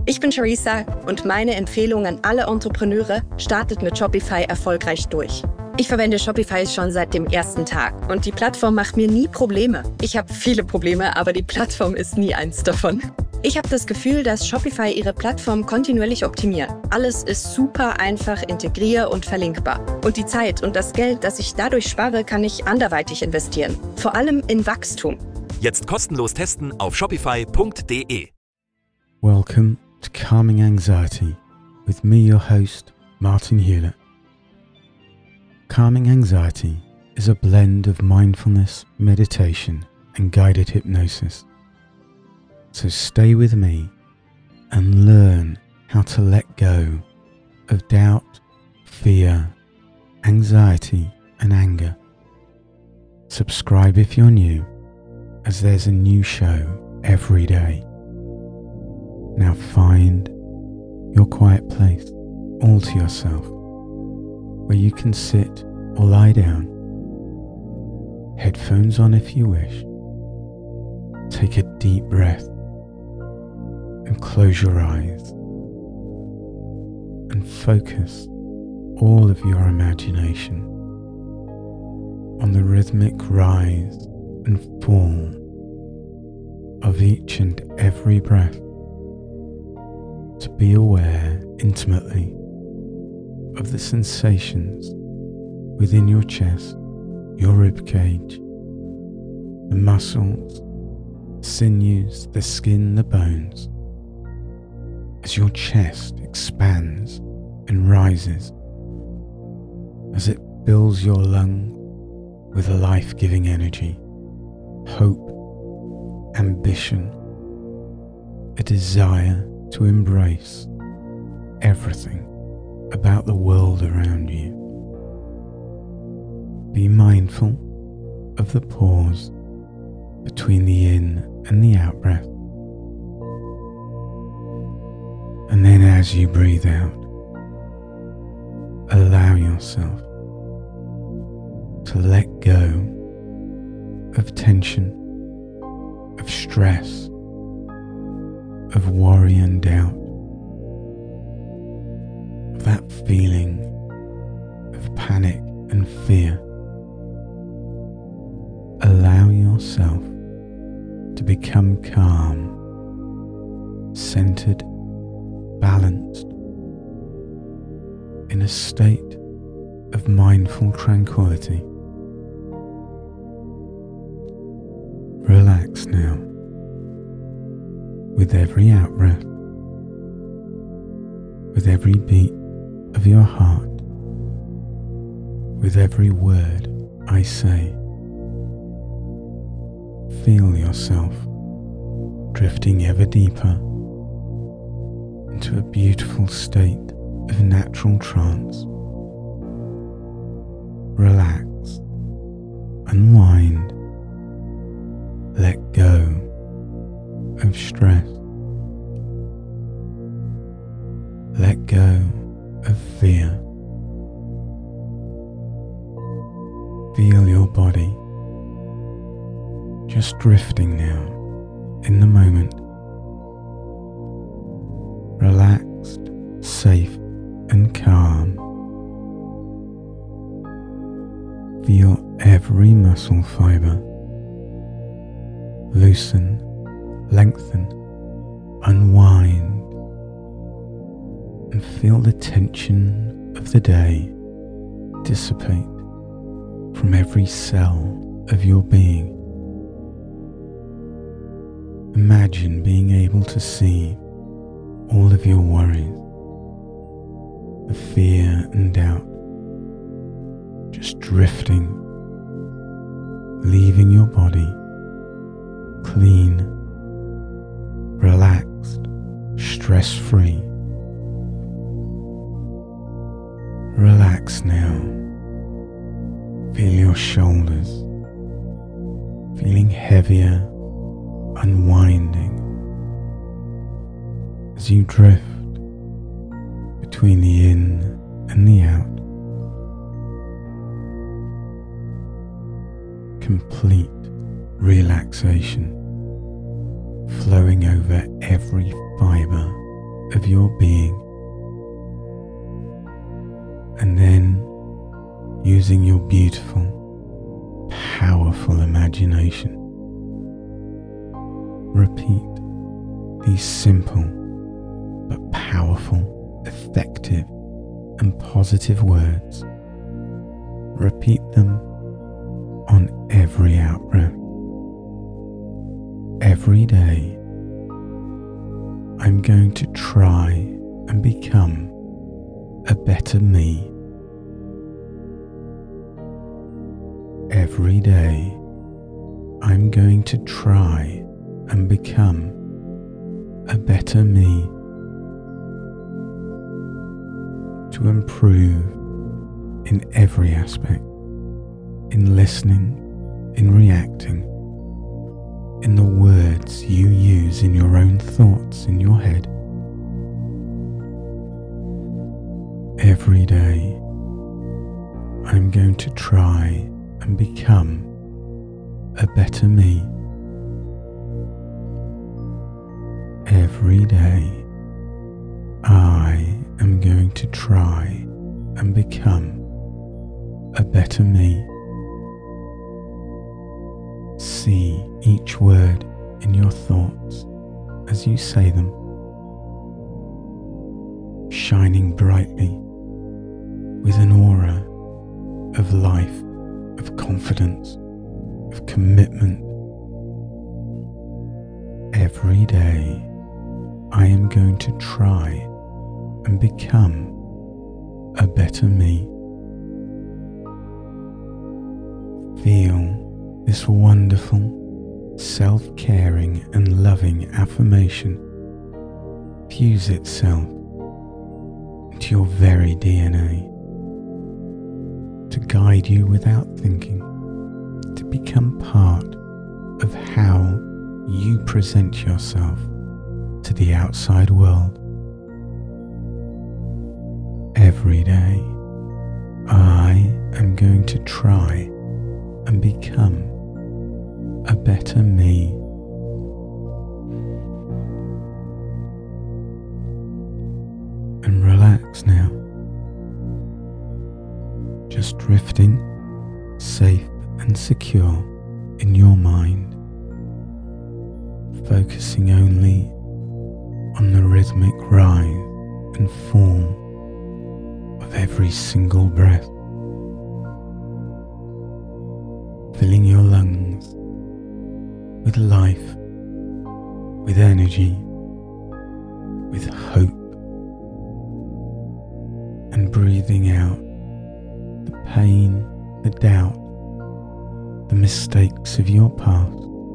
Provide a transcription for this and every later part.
Ich bin Charissa und meine Empfehlung an alle Entrepreneure: startet mit Shopify erfolgreich durch. Ich verwende Shopify schon seit dem ersten Tag und die Plattform macht mir nie Probleme. Ich habe viele Probleme, aber die Plattform ist nie eins davon. Ich habe das Gefühl, dass Shopify ihre Plattform kontinuierlich optimiert. Alles ist super einfach integrier- und verlinkbar. Und die Zeit und das Geld, das ich dadurch spare, kann ich anderweitig investieren. Vor allem in Wachstum. Jetzt kostenlos testen auf shopify.de. Welcome to Calming Anxiety with me, your host, Martin Hewlett. Calming Anxiety is a blend of mindfulness, meditation, and guided hypnosis. So stay with me and learn how to let go of doubt, fear, anxiety, and anger. Subscribe if you're new, as there's a new show every day. Now find your quiet place all to yourself, where you can sit or lie down. Headphones on if you wish. Take a deep breath and close your eyes and focus all of your imagination on the rhythmic rise and fall of each and every breath, to be aware intimately of the sensations within your chest, your rib cage, the muscles, sinews, the skin, the bones, as your chest expands and rises, as it fills your lungs with life-giving energy, hope, ambition, a desire to embrace everything about the world around you. Be mindful of the pause between the in and the out breath. And then as you breathe out, allow yourself to let go of tension, of stress, of worry and doubt, of that feeling of panic and fear. Allow yourself to become calm, centered, balanced, in a state of mindful tranquility. Relax now with every out-breath, with every beat of your heart, with every word I say. Feel yourself drifting ever deeper into a beautiful state of natural trance. Relax, unwind, let go of stress, let go of fear. Feel your body just drifting now in the moment, relaxed, safe and calm. Feel every muscle fibre loosen, lengthen, unwind, and feel the tension of the day dissipate from every cell of your being. Imagine being able to see all of your worries, the fear and doubt, just drifting, leaving your body clean, relaxed, stress-free. Relax now. Feel your shoulders feeling heavier, unwinding as you drift between the in and the out. Complete relaxation flowing over every fibre of your being. And then, using your beautiful, powerful imagination, repeat these simple but powerful, effective and positive words. Repeat them on every out-breath. Every day, I'm going to try and become a better me. Every day, I'm going to try and become a better me. To improve in every aspect, in listening, in reacting, in the words you use in your own thoughts in your head. Every day, I'm going to try and become a better me. Every day, I am going to try and become a better me. See each word in your thoughts as you say them, shining brightly with an aura of life, of confidence, of commitment. Every day, I am going to try and become a better me. Feel this wonderful, self-caring and loving affirmation fuse itself into your very DNA to guide you without thinking, to become part of how you present yourself to the outside world. Every day, I am going to try and become a better me. And relax now, just drifting safe and secure in your mind, focusing only on the rhythmic rise and fall of every single breath, filling your lungs with life, with energy, with hope, and breathing out the pain, the doubt, the mistakes of your past,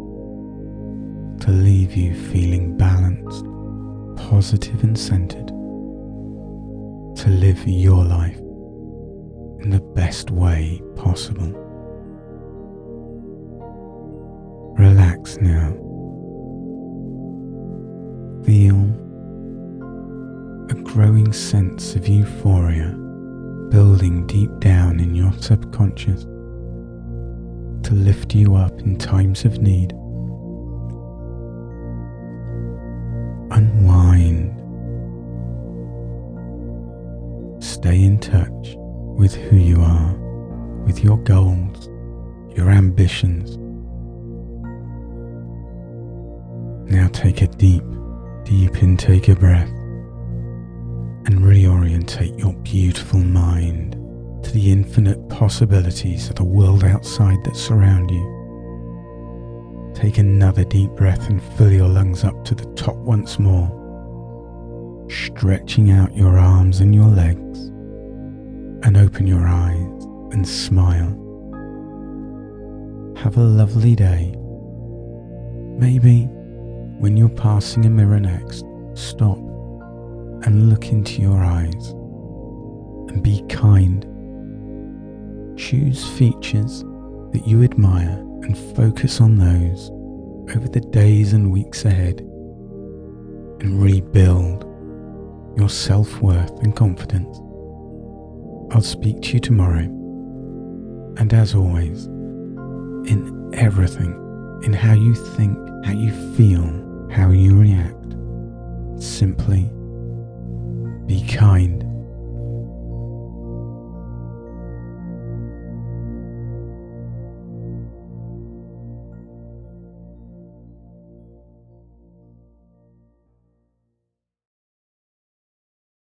to leave you feeling balanced, positive and centered, to live your life in the best way possible. Relax now. Feel a growing sense of euphoria building deep down in your subconscious to lift you up in times of need. Unwind. Stay in touch with who you are, with your goals, your ambitions. Now take a deep intake of breath and reorientate your beautiful mind to the infinite possibilities of the world outside that surround you. Take another deep breath and fill your lungs up to the top once more, stretching out your arms and your legs, and open your eyes and smile. Have a lovely day. Maybe when you're passing a mirror next, stop and look into your eyes and be kind. Choose features that you admire and focus on those over the days and weeks ahead, and rebuild your self-worth and confidence. I'll speak to you tomorrow, and as always, in everything, in how you think, how you feel, how you react, simply be kind.